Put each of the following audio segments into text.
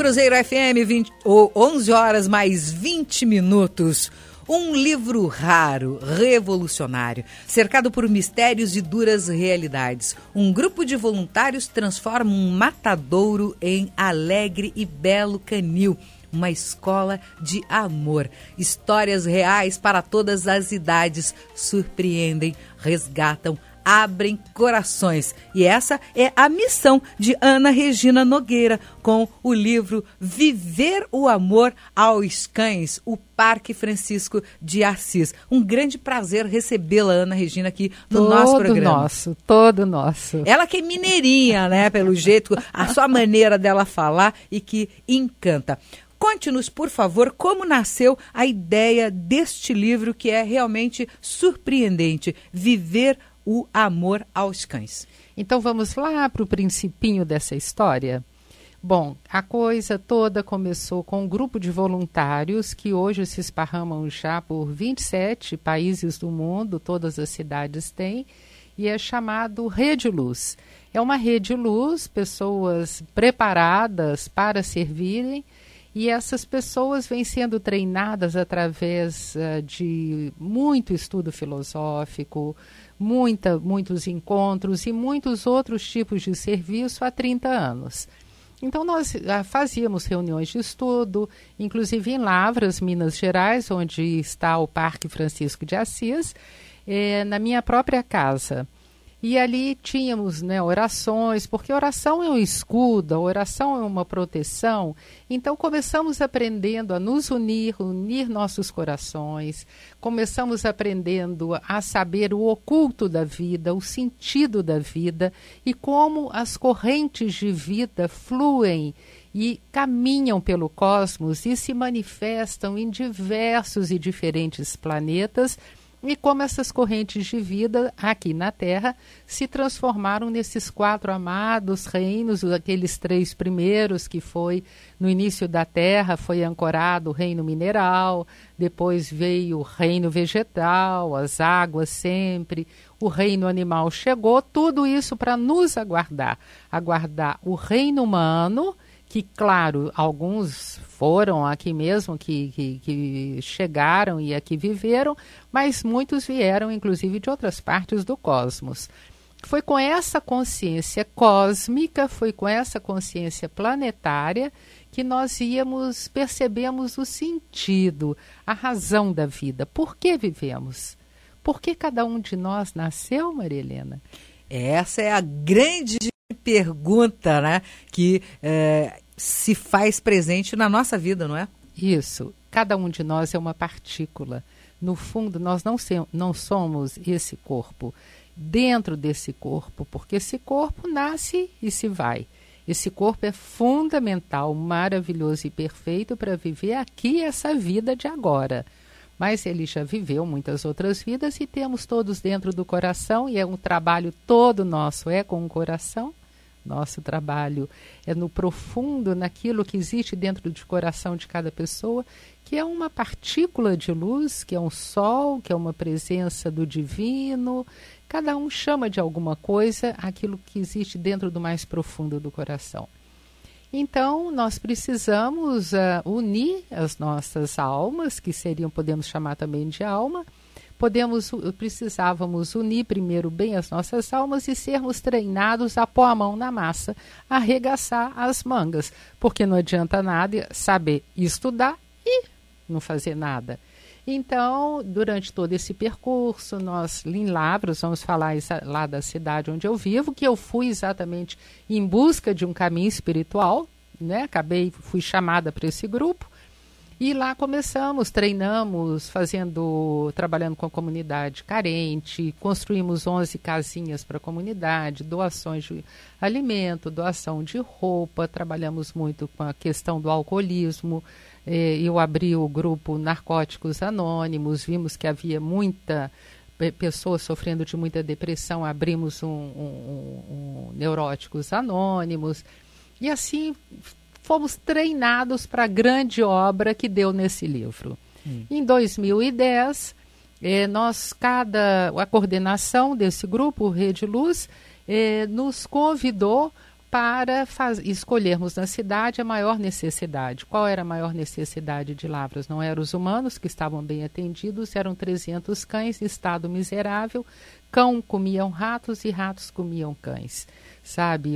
Cruzeiro FM, 11 horas mais 20 minutos. Um livro raro, revolucionário, cercado por mistérios e duras realidades. Um grupo de voluntários transforma um matadouro em alegre e belo canil. Uma escola de amor. Histórias reais para todas as idades. Surpreendem, resgatam, abrem corações. E essa é a missão de Ana Regina Nogueira com o livro Viver o Amor aos Cães, o Parque Francisco de Assis. Um grande prazer recebê-la, Ana Regina, aqui no nosso programa. Todo nosso. Ela que é mineirinha, né, pelo jeito, a sua maneira dela falar e que encanta. Conte-nos, por favor, como nasceu a ideia deste livro que é realmente surpreendente, Viver o Amor aos Cães. Então vamos lá para o principinho dessa história? Bom, a coisa toda começou com um grupo de voluntários que hoje se esparramam já por 27 países do mundo, todas as cidades têm, e é chamado Rede Luz. É uma rede luz, pessoas preparadas para servirem, e essas pessoas vêm sendo treinadas através de muito estudo filosófico, muitos encontros e muitos outros tipos de serviço há 30 anos. Então nós fazíamos reuniões de estudo, inclusive em Lavras, Minas Gerais, onde está o Parque Francisco de Assis, na minha própria casa. E ali tínhamos, né, orações, porque oração é um escudo, a oração é uma proteção. Então começamos aprendendo a nos unir nossos corações. Começamos aprendendo a saber o oculto da vida, o sentido da vida e como as correntes de vida fluem e caminham pelo cosmos e se manifestam em diversos e diferentes planetas. E como essas correntes de vida aqui na Terra se transformaram nesses 4 amados reinos, aqueles 3 primeiros que foi no início da Terra, foi ancorado o reino mineral, depois veio o reino vegetal, as águas sempre, o reino animal chegou, tudo isso para nos aguardar o reino humano, que, claro, alguns foram aqui mesmo, que chegaram e aqui viveram, mas muitos vieram, inclusive, de outras partes do cosmos. Foi com essa consciência cósmica, foi com essa consciência planetária que nós percebemos o sentido, a razão da vida. Por que vivemos? Por que cada um de nós nasceu, Maria Helena? Essa é a grande pergunta, né, que se faz presente na nossa vida, não é? Isso. Cada um de nós é uma partícula. No fundo, nós não somos esse corpo. Dentro desse corpo, porque esse corpo nasce e se vai. Esse corpo é fundamental, maravilhoso e perfeito para viver aqui essa vida de agora. Mas ele já viveu muitas outras vidas e temos todos dentro do coração, e é um trabalho todo nosso, é com o coração. Nosso trabalho é no profundo, naquilo que existe dentro do coração de cada pessoa, que é uma partícula de luz, que é um sol, que é uma presença do divino. Cada um chama de alguma coisa aquilo que existe dentro do mais profundo do coração. Então, nós precisamos unir as nossas almas, que podemos chamar também de alma. Precisávamos unir primeiro bem as nossas almas e sermos treinados a pôr a mão na massa, a arregaçar as mangas, porque não adianta nada saber estudar e não fazer nada. Então, durante todo esse percurso, nós em Lavras, vamos falar lá da cidade onde eu vivo, que eu fui exatamente em busca de um caminho espiritual, né? Fui chamada para esse grupo. E lá começamos, treinamos, trabalhando com a comunidade carente, construímos 11 casinhas para a comunidade, doações de alimento, doação de roupa, trabalhamos muito com a questão do alcoolismo. Eu abri o grupo Narcóticos Anônimos, vimos que havia muita pessoas sofrendo de muita depressão, abrimos um Neuróticos Anônimos, e assim fomos treinados para a grande obra que deu nesse livro. Em 2010, a coordenação desse grupo, Rede Luz, nos convidou para escolhermos na cidade a maior necessidade. Qual era a maior necessidade de Lavras? Não eram os humanos, que estavam bem atendidos, eram 300 cães em estado miserável, cão comiam ratos e ratos comiam cães. Sabe,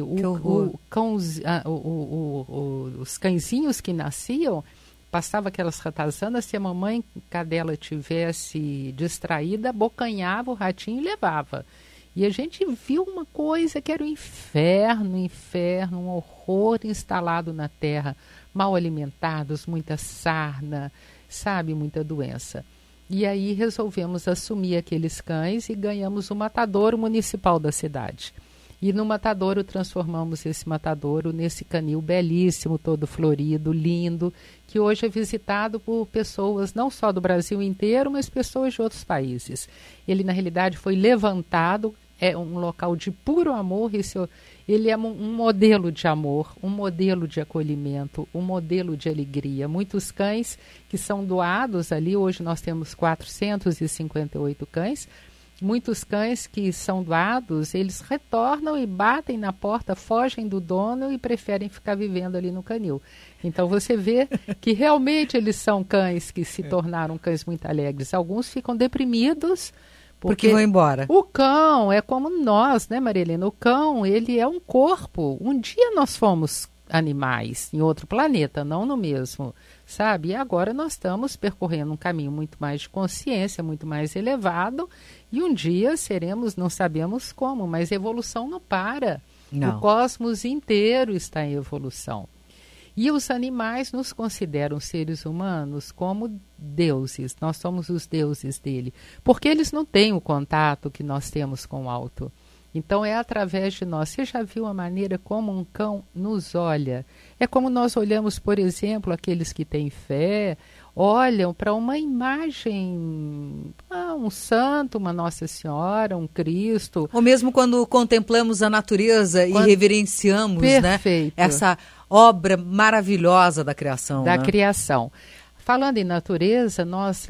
os cãezinhos que nasciam, passava aquelas ratazanas, se a mamãe cadela tivesse distraída, abocanhava o ratinho e levava. E a gente viu uma coisa que era o inferno, um horror instalado na terra, mal alimentados, muita sarna, sabe, muita doença. E aí resolvemos assumir aqueles cães e ganhamos o matadouro municipal da cidade. E no matadouro transformamos esse matadouro nesse canil belíssimo, todo florido, lindo, que hoje é visitado por pessoas não só do Brasil inteiro, mas pessoas de outros países. Ele, na realidade, foi levantado, é um local de puro amor, ele é um modelo de amor, um modelo de acolhimento, um modelo de alegria. Muitos cães que são doados ali, hoje nós temos 458 cães, muitos cães que são doados, eles retornam e batem na porta, fogem do dono e preferem ficar vivendo ali no canil. Então você vê que realmente eles são cães que se tornaram cães muito alegres. Alguns ficam deprimidos, porque vão embora. O cão é como nós, né, Marilena? O cão, ele é um corpo. Um dia nós fomos animais em outro planeta, não no mesmo, sabe? E agora nós estamos percorrendo um caminho muito mais de consciência, muito mais elevado, e um dia seremos, não sabemos como, mas evolução não para. Não. O cosmos inteiro está em evolução. E os animais nos consideram seres humanos como deuses. Nós somos os deuses dele. Porque eles não têm o contato que nós temos com o alto. Então é através de nós. Você já viu a maneira como um cão nos olha? É como nós olhamos, por exemplo, aqueles que têm fé, olham para uma imagem, um santo, uma Nossa Senhora, um Cristo. Ou mesmo quando contemplamos a natureza e reverenciamos, perfeito, né, essa obra maravilhosa da criação. Da criação. Falando em natureza,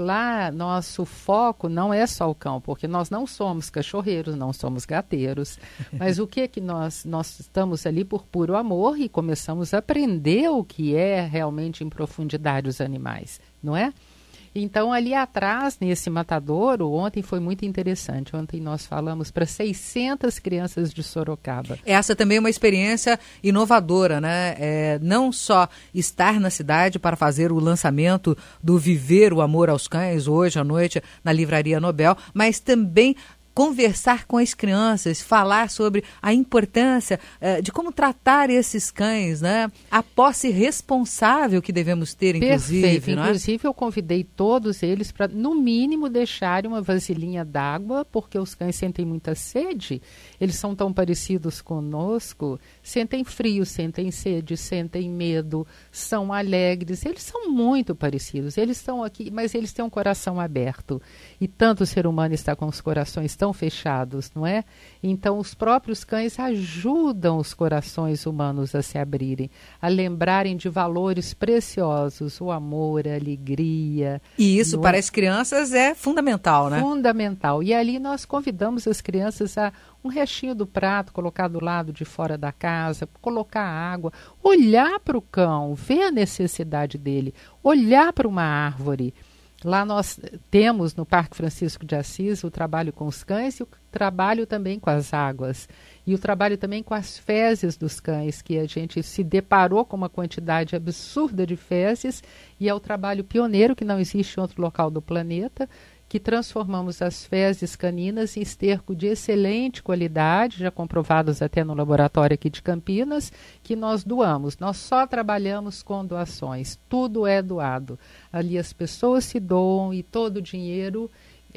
nosso foco não é só o cão, porque nós não somos cachorreiros, não somos gateiros, mas o que nós estamos ali por puro amor e começamos a aprender o que é realmente em profundidade os animais, não é? Então, ali atrás, nesse matadouro, ontem foi muito interessante. Ontem nós falamos para 600 crianças de Sorocaba. Essa também é uma experiência inovadora, né? Não só estar na cidade para fazer o lançamento do Viver o Amor aos Cães, hoje à noite, na Livraria Nobel, mas também conversar com as crianças, falar sobre a importância de como tratar esses cães, né? A posse responsável que devemos ter, inclusive. Perfeito. Não é? Inclusive, eu convidei todos eles para, no mínimo, deixarem uma vasilhinha d'água, porque os cães sentem muita sede, eles são tão parecidos conosco, sentem frio, sentem sede, sentem medo, são alegres, eles são muito parecidos, eles estão aqui, mas eles têm um coração aberto, e tanto o ser humano está com os corações tão fechados, não é? Então os próprios cães ajudam os corações humanos a se abrirem, a lembrarem de valores preciosos, o amor, a alegria. E isso para as crianças é fundamental, né? Fundamental. E ali nós convidamos as crianças a um restinho do prato, colocar do lado de fora da casa, colocar água, olhar para o cão, ver a necessidade dele, olhar para uma árvore. Lá nós temos no Parque Francisco de Assis o trabalho com os cães e o trabalho também com as águas. E o trabalho também com as fezes dos cães, que a gente se deparou com uma quantidade absurda de fezes, e é o trabalho pioneiro que não existe em outro local do planeta, que transformamos as fezes caninas em esterco de excelente qualidade, já comprovados até no laboratório aqui de Campinas, que nós doamos. Nós só trabalhamos com doações, tudo é doado. Ali as pessoas se doam e todo o dinheiro,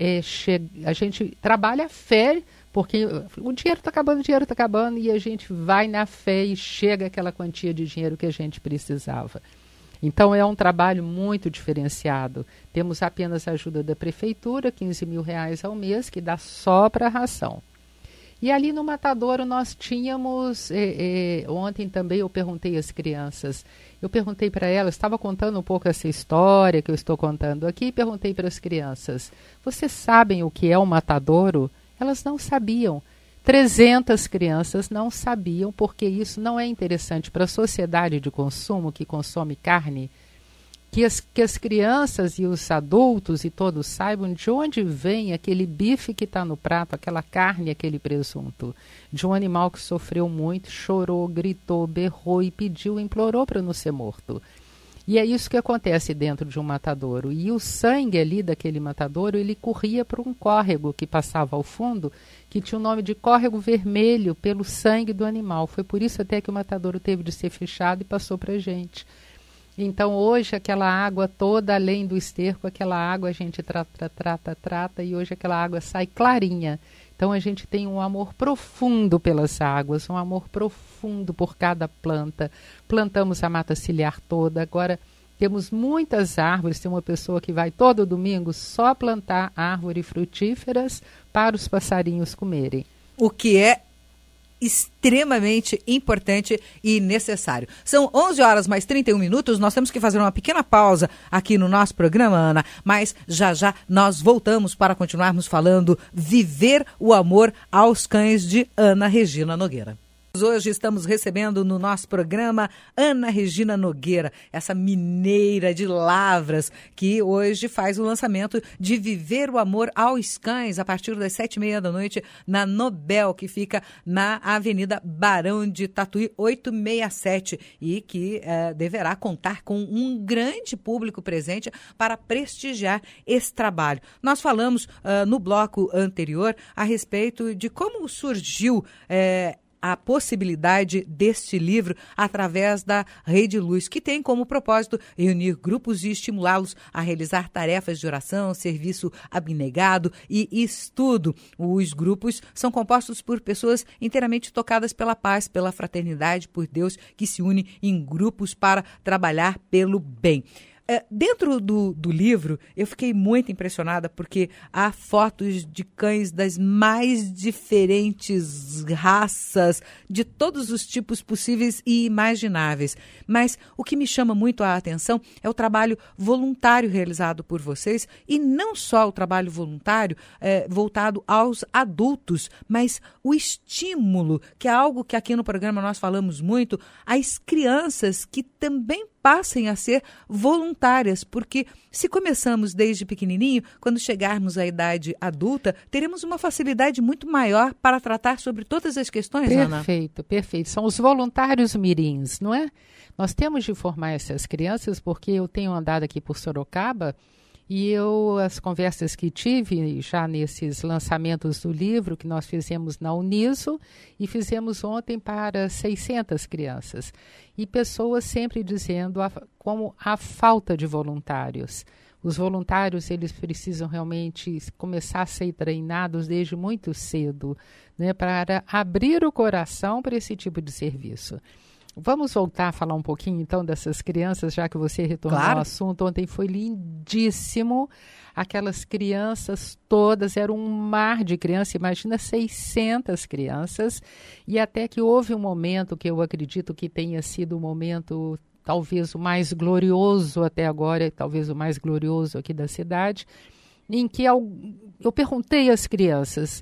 a gente trabalha a fé, porque o dinheiro está acabando, e a gente vai na fé e chega aquela quantia de dinheiro que a gente precisava. Então é um trabalho muito diferenciado. Temos apenas a ajuda da prefeitura, R$15 mil ao mês, que dá só para a ração. E ali no matadouro nós tínhamos, ontem também eu perguntei às crianças, eu perguntei para elas, estava contando um pouco essa história que eu estou contando aqui, e perguntei para as crianças, vocês sabem o que é um matadouro? Elas não sabiam. 300 crianças não sabiam, porque isso não é interessante para a sociedade de consumo que consome carne, que as crianças e os adultos e todos saibam de onde vem aquele bife que está no prato, aquela carne, aquele presunto, de um animal que sofreu muito, chorou, gritou, berrou e pediu, implorou para não ser morto. E é isso que acontece dentro de um matadouro. E o sangue ali daquele matadouro, ele corria para um córrego que passava ao fundo, que tinha o nome de córrego vermelho pelo sangue do animal. Foi por isso até que o matadouro teve de ser fechado e passou para a gente. Então, hoje, aquela água toda, além do esterco, aquela água a gente trata, e hoje aquela água sai clarinha. Então, a gente tem um amor profundo pelas águas, um amor profundo por cada planta. Plantamos a mata ciliar toda. Agora, temos muitas árvores. Tem uma pessoa que vai todo domingo só plantar árvores frutíferas para os passarinhos comerem. O que é extremamente importante e necessário. São 11 horas mais 31 minutos, nós temos que fazer uma pequena pausa aqui no nosso programa, Ana, mas já já nós voltamos para continuarmos falando Viver o Amor aos Cães de Ana Regina Nogueira. Hoje estamos recebendo no nosso programa Ana Regina Nogueira, essa mineira de Lavras, que hoje faz o lançamento de Viver o Amor aos Cães, a partir das 7h30 da noite, na Nobel, que fica na Avenida Barão de Tatuí, 867, e que deverá contar com um grande público presente para prestigiar esse trabalho. Nós falamos no bloco anterior a respeito de como surgiu a possibilidade deste livro através da Rede Luz, que tem como propósito reunir grupos e estimulá-los a realizar tarefas de oração, serviço abnegado e estudo. Os grupos são compostos por pessoas inteiramente tocadas pela paz, pela fraternidade, por Deus, que se unem em grupos para trabalhar pelo bem. Dentro do livro, eu fiquei muito impressionada porque há fotos de cães das mais diferentes raças, de todos os tipos possíveis e imagináveis. Mas o que me chama muito a atenção é o trabalho voluntário realizado por vocês, e não só o trabalho voluntário voltado aos adultos, mas o estímulo, que é algo que aqui no programa nós falamos muito, às crianças que também passem a ser voluntárias, porque se começamos desde pequenininho, quando chegarmos à idade adulta, teremos uma facilidade muito maior para tratar sobre todas as questões, Ana. Perfeito, perfeito. São os voluntários mirins, não é? Nós temos de formar essas crianças, porque eu tenho andado aqui por Sorocaba e as conversas que tive já nesses lançamentos do livro que nós fizemos na Uniso e fizemos ontem para 600 crianças. E pessoas sempre dizendo como a falta de voluntários. Os voluntários, eles precisam realmente começar a ser treinados desde muito cedo, né, para abrir o coração para esse tipo de serviço. Vamos voltar a falar um pouquinho, então, dessas crianças, já que você retornou ao assunto. Ontem foi lindíssimo. Aquelas crianças todas, era um mar de crianças, imagina 600 crianças. E até que houve um momento que eu acredito que tenha sido o momento, talvez o mais glorioso até agora, talvez o mais glorioso aqui da cidade, em que eu perguntei às crianças,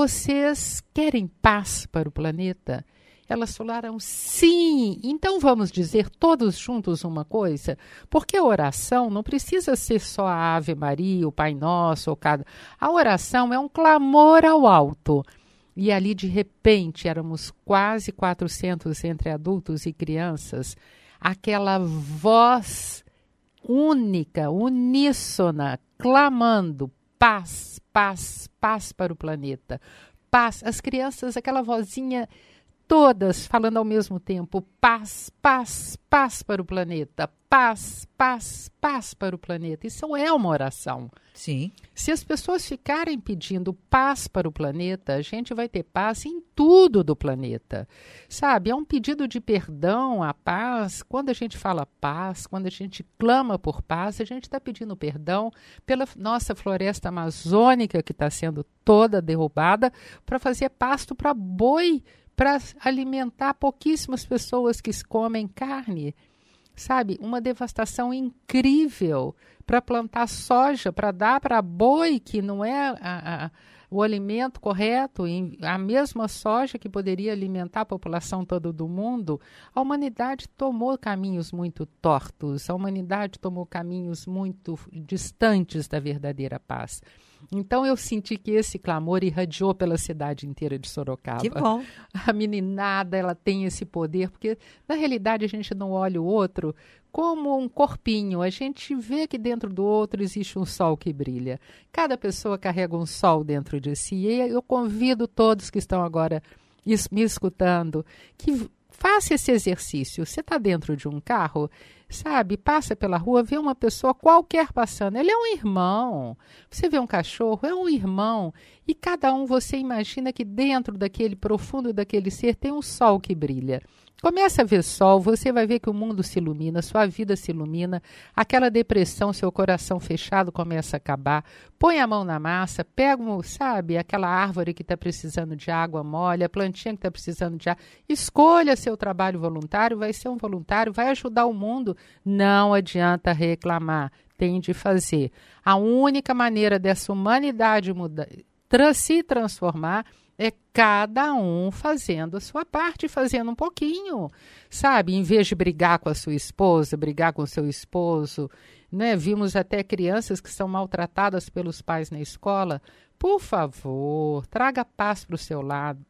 vocês querem paz para o planeta? Elas falaram, sim, então vamos dizer todos juntos uma coisa, porque a oração não precisa ser só a Ave Maria, o Pai Nosso, a oração é um clamor ao alto. E ali, de repente, éramos quase 400 entre adultos e crianças, aquela voz única, uníssona, clamando paz, paz, paz para o planeta, paz. As crianças, aquela vozinha, todas falando ao mesmo tempo, paz, paz, paz para o planeta, paz, paz, paz para o planeta. Isso é uma oração. Sim. Se as pessoas ficarem pedindo paz para o planeta, a gente vai ter paz em tudo do planeta. Sabe, é um pedido de perdão, a paz. Quando a gente fala paz, quando a gente clama por paz, a gente está pedindo perdão pela nossa floresta amazônica que está sendo toda derrubada para fazer pasto para boi, para alimentar pouquíssimas pessoas que comem carne. sabe? Uma devastação incrível para plantar soja, para dar para boi, que não é o alimento correto, a mesma soja que poderia alimentar a população toda do mundo. A humanidade tomou caminhos muito tortos, a humanidade tomou caminhos muito distantes da verdadeira paz. Então eu senti que esse clamor irradiou pela cidade inteira de Sorocaba. Que bom. A meninada, ela tem esse poder, porque na realidade a gente não olha o outro como um corpinho, a gente vê que dentro do outro existe um sol que brilha. Cada pessoa carrega um sol dentro de si, e eu convido todos que estão agora me escutando que faça esse exercício. Você está dentro de um carro, sabe, passa pela rua, vê uma pessoa qualquer passando, ele é um irmão. Você vê um cachorro, é um irmão. E cada um, você imagina que dentro daquele profundo daquele ser tem um sol que brilha. Começa a ver sol, você vai ver que o mundo se ilumina, sua vida se ilumina, aquela depressão, seu coração fechado começa a acabar. Põe a mão na massa, pega, sabe, aquela árvore que está precisando de água, molha, a plantinha que está precisando de água. Escolha seu trabalho voluntário, vai ser um voluntário, vai ajudar o mundo. Não adianta reclamar, tem de fazer. A única maneira dessa humanidade mudar, se transformar, é cada um fazendo a sua parte, fazendo um pouquinho, sabe? Em vez de brigar com a sua esposa, brigar com o seu esposo, né? Vimos até crianças que são maltratadas pelos pais na escola. Por favor, traga paz para o seu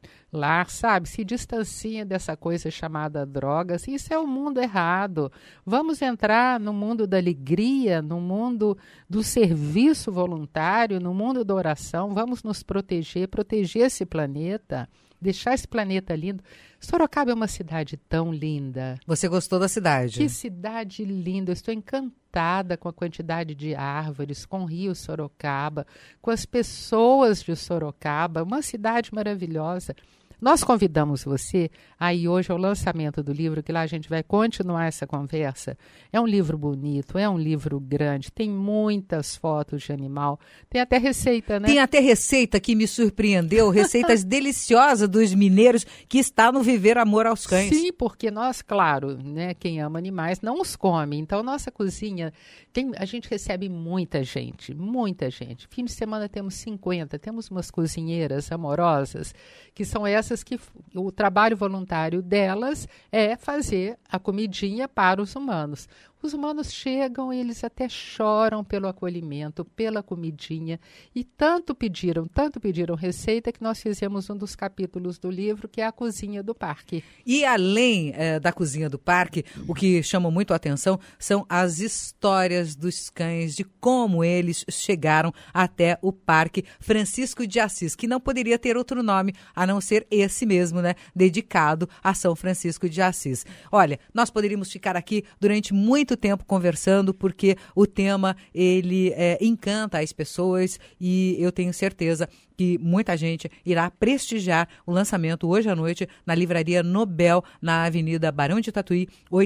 lar, sabe? Se distancie dessa coisa chamada drogas. Isso é o mundo errado. Vamos entrar no mundo da alegria, no mundo do serviço voluntário, no mundo da oração. Vamos nos proteger esse planeta, deixar esse planeta lindo. Sorocaba é uma cidade tão linda. Você gostou da cidade? Que cidade linda. Eu estou encantada com a quantidade de árvores, com o Rio Sorocaba, com as pessoas de Sorocaba. Uma cidade maravilhosa. Nós convidamos você aí hoje ao lançamento do livro, que lá a gente vai continuar essa conversa. É um livro bonito, é um livro grande, tem muitas fotos de animal, tem até receita, né? Tem até receita que me surpreendeu, receitas deliciosas dos mineiros, que está no Viver Amor aos Cães. Sim, porque nós, claro, né, quem ama animais não os come. Então, nossa cozinha, a gente recebe muita gente, muita gente. Fim de semana temos 50, temos umas cozinheiras amorosas, que são essas que o trabalho voluntário delas é fazer a comidinha para os humanos. Os humanos chegam e eles até choram pelo acolhimento, pela comidinha, e tanto pediram receita, que nós fizemos um dos capítulos do livro, que é a cozinha do parque. E além da cozinha do parque, o que chama muito a atenção são as histórias dos cães, de como eles chegaram até o Parque Francisco de Assis, que não poderia ter outro nome a não ser esse mesmo, né? Dedicado a São Francisco de Assis. Olha, nós poderíamos ficar aqui durante muito tempo conversando, porque o tema ele encanta as pessoas, e eu tenho certeza que muita gente irá prestigiar o lançamento hoje à noite na Livraria Nobel, na Avenida Barão de Tatuí,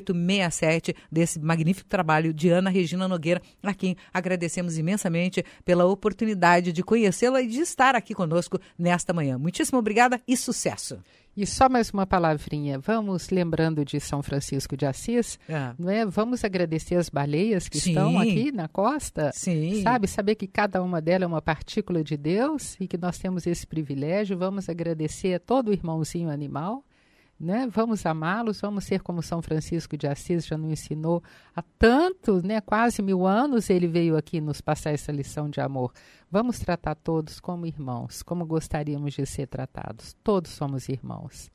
867, desse magnífico trabalho de Ana Regina Nogueira, a quem agradecemos imensamente pela oportunidade de conhecê-la e de estar aqui conosco nesta manhã. Muitíssimo obrigada e sucesso! E só mais uma palavrinha, vamos lembrando de São Francisco de Assis, não é? Vamos agradecer as baleias que estão aqui na costa, sabe? Saber que cada uma delas é uma partícula de Deus e que nós temos esse privilégio. Vamos agradecer a todo o irmãozinho animal, né? Vamos amá-los, vamos ser como São Francisco de Assis já nos ensinou há tanto, né? Quase 1000 anos ele veio aqui nos passar essa lição de amor. Vamos tratar todos como irmãos, como gostaríamos de ser tratados. Todos somos irmãos.